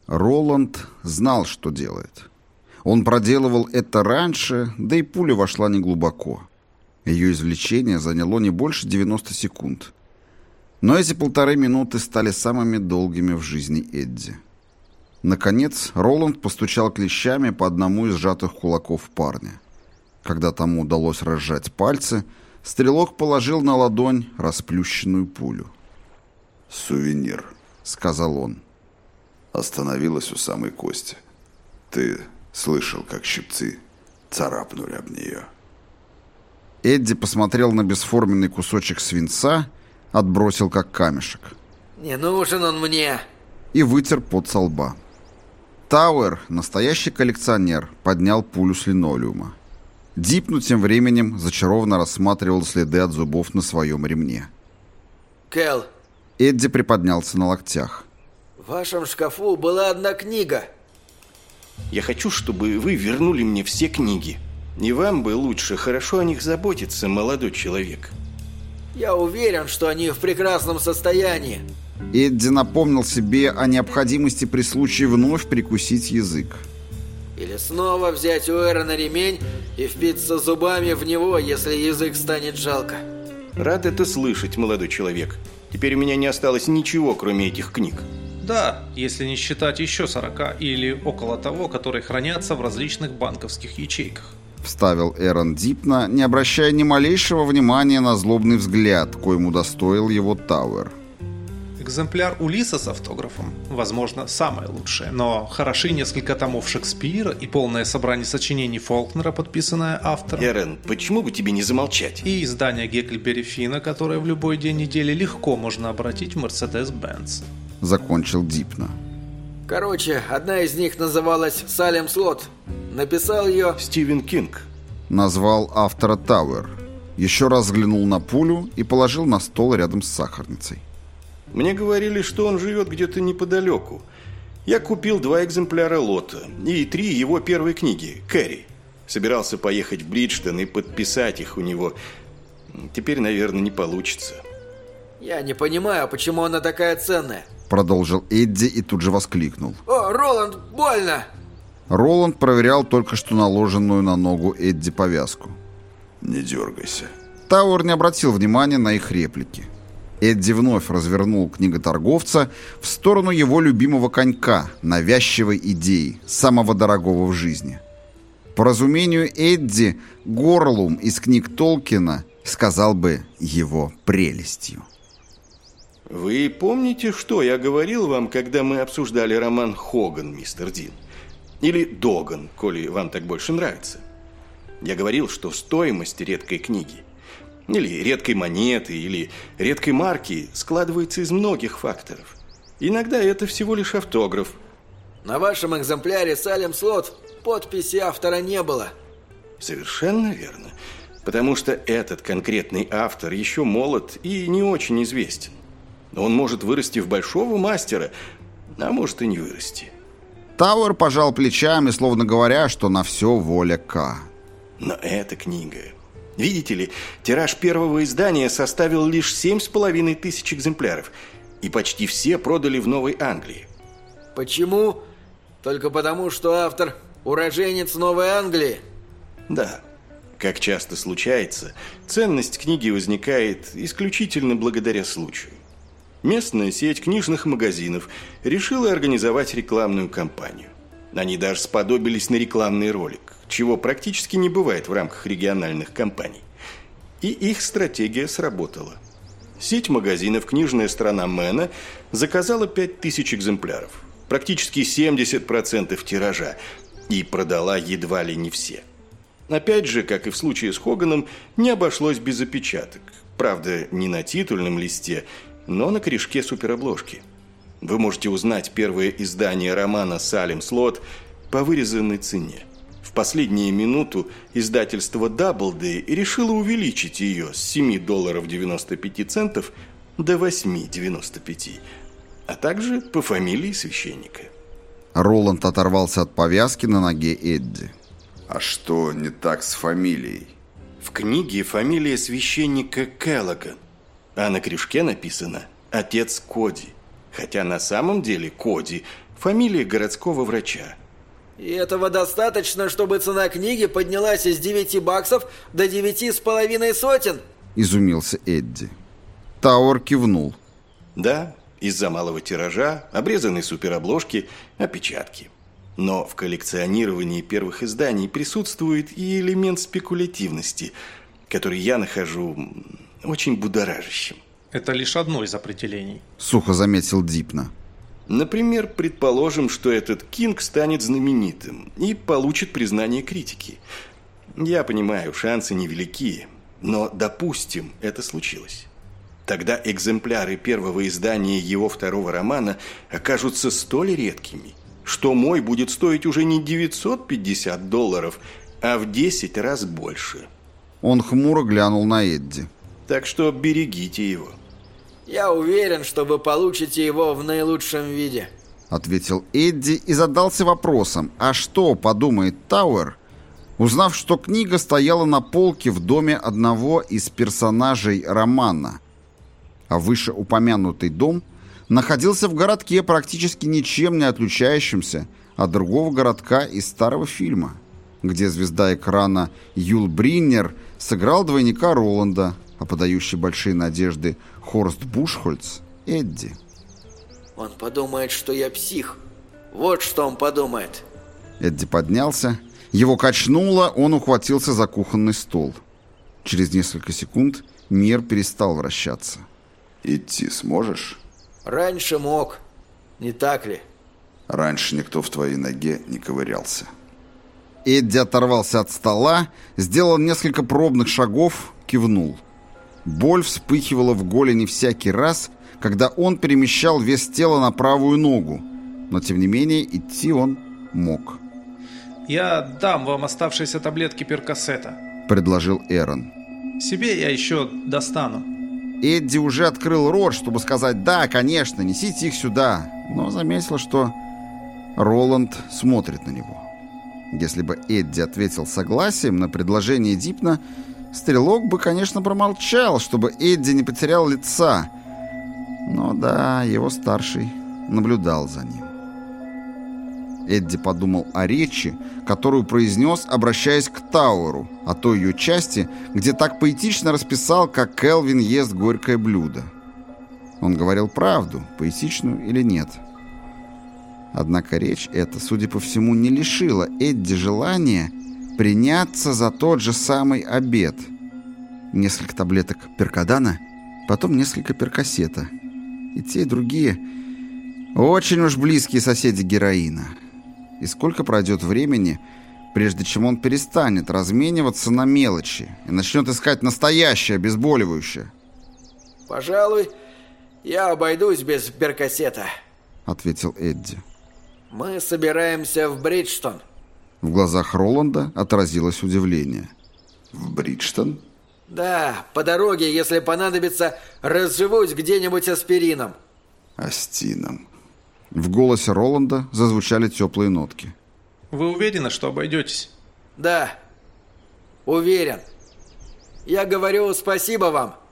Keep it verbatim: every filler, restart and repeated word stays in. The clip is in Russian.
Роланд знал, что делает. Он проделывал это раньше, да и пуля вошла неглубоко. Ее извлечение заняло не больше девяноста секунд. Но эти полторы минуты стали самыми долгими в жизни Эдди. Наконец, Роланд постучал клещами по одному из сжатых кулаков парня. Когда тому удалось разжать пальцы, стрелок положил на ладонь расплющенную пулю. «Сувенир», — сказал он. Остановилась у самой кости. Ты слышал, как щипцы царапнули об нее. Эдди посмотрел на бесформенный кусочек свинца, отбросил как камешек. «Не нужен он мне!» И вытер пот со лба. Тауэр, настоящий коллекционер, поднял пулю с линолеума. Дипну тем временем зачарованно рассматривал следы от зубов на своем ремне. «Кэл!» Эдди приподнялся на локтях. «В вашем шкафу была одна книга». «Я хочу, чтобы вы вернули мне все книги. И вам бы лучше хорошо о них заботиться, молодой человек». «Я уверен, что они в прекрасном состоянии». Эдди напомнил себе о необходимости при случае вновь прикусить язык. «Или снова взять у Эрона ремень и впиться зубами в него, если язык станет жалко». «Рад это слышать, молодой человек. Теперь у меня не осталось ничего, кроме этих книг». Да, если не считать еще сорока или около того, которые хранятся в различных банковских ячейках. Вставил Эрон Дипна, не обращая ни малейшего внимания на злобный взгляд, коим удостоил его Тауэр. Экземпляр Улисса с автографом, возможно, самое лучшее, но хороши несколько томов Шекспира и полное собрание сочинений Фолкнера, подписанное автором. Эрон, почему бы тебе не замолчать? И издание Гекльберри Финна, которое в любой день недели легко можно обратить в Мерседес-Бенц. Закончил Дипна. Короче, одна из них называлась «Салем Слот». Написал ее... Стивен Кинг. Назвал автора Тауэр. Еще раз взглянул на пулю и положил на стол рядом с сахарницей. Мне говорили, что он живет где-то неподалеку. Я купил два экземпляра лота и три его первой книги «Кэрри». Собирался поехать в Бриджтон и подписать их у него. Теперь, наверное, не получится. Я не понимаю, почему она такая ценная. Продолжил Эдди и тут же воскликнул. О, Роланд, больно! Роланд проверял только что наложенную на ногу Эдди повязку. Не дергайся. Тауэр не обратил внимания на их реплики. Эдди вновь развернул книготорговца в сторону его любимого конька, навязчивой идеи, самого дорогого в жизни. По разумению Эдди, Горлум из книг Толкина сказал бы его прелестью. Вы помните, что я говорил вам, когда мы обсуждали роман «Хоган», мистер Дин? Или «Доган», коли вам так больше нравится? Я говорил, что стоимость редкой книги, или редкой монеты, или редкой марки складывается из многих факторов. Иногда это всего лишь автограф. На вашем экземпляре «Салем Слот» подписи автора не было. Совершенно верно. Потому что этот конкретный автор еще молод и не очень известен. Он может вырасти в большого мастера, а может и не вырасти. Тауэр пожал плечами, словно говоря, что на все воля К. Но эта книга... Видите ли, тираж первого издания составил лишь семь с половиной тысяч экземпляров, и почти все продали в Новой Англии. Почему? Только потому, что автор уроженец Новой Англии? Да. Как часто случается, ценность книги возникает исключительно благодаря случаю. Местная сеть книжных магазинов решила организовать рекламную кампанию. Они даже сподобились на рекламный ролик, чего практически не бывает в рамках региональных кампаний. И их стратегия сработала. Сеть магазинов «Книжная страна Мэна» заказала пять тысяч экземпляров, практически семьдесят процентов тиража, и продала едва ли не все. Опять же, как и в случае с Хоганом, не обошлось без опечаток. Правда, не на титульном листе, но на корешке суперобложки. Вы можете узнать первое издание романа «Салем Слот» по вырезанной цене. В последнюю минуту издательство Даблдей решило увеличить ее с семи долларов девяносто пять центов до восьми девяносто пять, а также по фамилии священника. Роланд оторвался от повязки на ноге Эдди. А что не так с фамилией? В книге фамилия священника Келлоган, а на корешке написано «Отец Коди». Хотя на самом деле Коди Фамилия городского врача. И этого достаточно, чтобы цена книги поднялась из девяти баксов до девяти с половиной сотен? Изумился Эдди. Тауэр кивнул. Да, из-за малого тиража, обрезанной суперобложки, опечатки. Но в коллекционировании первых изданий присутствует и элемент спекулятивности, который я нахожу очень будоражащим. Это лишь одно из определений. Сухо заметил Дипна. Например, предположим, что этот Кинг станет знаменитым и получит признание критики. Я понимаю, шансы невелики, но допустим, это случилось. Тогда экземпляры первого издания его второго романа окажутся столь редкими, что мой будет стоить уже не девятьсот пятьдесят долларов, а в десять раз больше. Он хмуро глянул на Эдди. Так что берегите его. Я уверен, что вы получите его в наилучшем виде, ответил Эдди и задался вопросом, а что подумает Тауэр, узнав, что книга стояла на полке в доме одного из персонажей романа, а вышеупомянутый дом находился в городке, практически ничем не отличающемся от другого городка из старого фильма, где звезда экрана Юл Бриннер сыграл двойника Роланда, а подающий большие надежды Хорст Бушхольц — Эдди. Он подумает, что я псих. Вот что он подумает. Эдди поднялся. Его качнуло, он ухватился за кухонный стол. Через несколько секунд мир перестал вращаться. Идти сможешь? Раньше мог. Не так ли? Раньше никто в твоей ноге не ковырялся. Эдди оторвался от стола, сделал несколько пробных шагов, кивнул. Боль вспыхивала в голени всякий раз, когда он перемещал вес тела на правую ногу, но тем не менее идти он мог. «Я дам вам оставшиеся таблетки перкассета», — предложил Эрон. «Себе я еще достану». Эдди уже открыл рот, чтобы сказать «да, конечно, несите их сюда», но заметил, что Роланд смотрит на него. Если бы Эдди ответил согласием на предложение Дипна, стрелок бы, конечно, промолчал, чтобы Эдди не потерял лица. Но да, его старший наблюдал за ним. Эдди подумал о речи, которую произнес, обращаясь к Тауэру, о той ее части, где так поэтично расписал, как Келвин ест горькое блюдо. Он говорил правду, поэтичную или нет. Однако речь эта, судя по всему, не лишила Эдди желания приняться за тот же самый обед. Несколько таблеток перкадана, потом несколько перкассета. И те, и другие очень уж близкие соседи героина. И сколько пройдет времени, прежде чем он перестанет размениваться на мелочи и начнет искать настоящее обезболивающее? «Пожалуй, я обойдусь без перкассета», — ответил Эдди. «Мы собираемся в Бриджтон». В глазах Роланда отразилось удивление. В Бриджтон? «Да, по дороге, если понадобится, разживусь где-нибудь аспирином». Астином. В голосе Роланда зазвучали теплые нотки. «Вы уверены, что обойдетесь?» «Да, уверен. Я говорю спасибо вам».